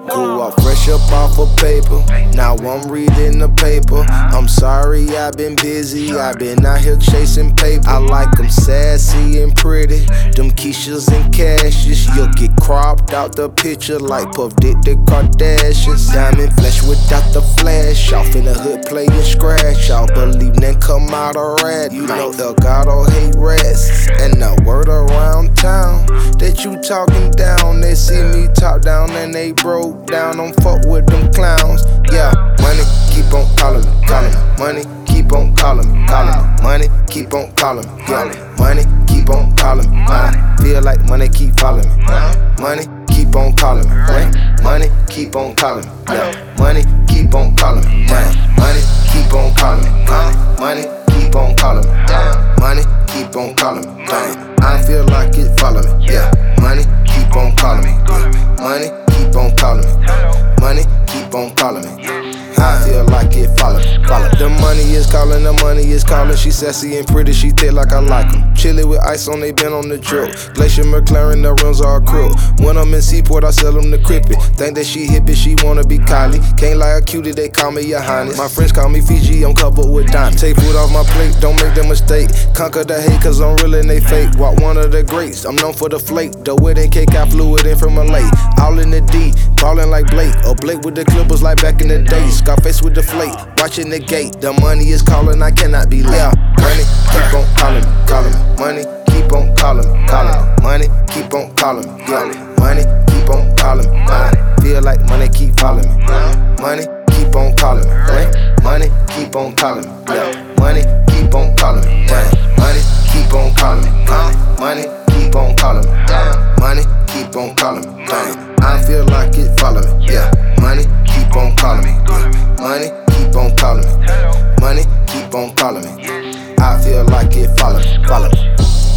Grew up fresh up off of paper, now I'm reading the paper. I'm sorry, I've been busy, I've been out here chasing paper. I like them sassy and pretty, them Keishas and Cashes. You'll get cropped out the picture like Puff Diddy Kardashians. Diamond flesh without the flash, off in the hood playing scratch. Y'all believe then come out a rat. You know El Gato hate rats. And the word around town that you talking down, they see me top down and they broke down. Don't fuck with them clowns. Yeah, money keep on calling me, calling me. Money keep on calling me, calling me. Money keep on calling me, yeah. Money keep on calling me. Feel like money keep following me. Money keep on calling me. Money keep on calling me. Yeah. Money keep on calling me. Money keep on calling me. Money keep on calling me. Money keep on calling me. I feel like it follow me. Yeah. Money keep on calling me. Money keep on calling me. Money keep on calling me. I feel like it follow me. The money is calling, the money is calling. She sassy and pretty, she thick like I like 'em. Chilly with ice on, they been on the drip. Glacier McLaren, the rims are crook. When I'm in Seaport, I sell them the crippy. Think that she hippie, she wanna be Kylie. Can't lie a cutie, they call me your highness. My friends call me Fiji, I'm covered with diamonds. Take food off my plate, don't make the mistake. Conquer the hate, cause I'm real and they fake. Walk one of the greats, I'm known for the flake. The wedding cake, I flew it in from a lake. All in the D, ballin' like Blake. Or Blake with the Clippers like back in the day. Scarface with the flake, watching the gate. The money is calling, I cannot be late. Money keep on calling me, calling me. Money keep on calling me, calling me. Money keep on calling me, yeah. Money keep on calling me. Feel like money keep following me. Money keep on calling me. Money keep on calling me, yeah. Money keep on calling me. Money keep on calling me. Money keep on calling me. Money keep on calling me. I feel like it follow me, yeah. Money keep on calling me. Money keep on calling me. Money keep on calling me. I feel like it follow me, follow me.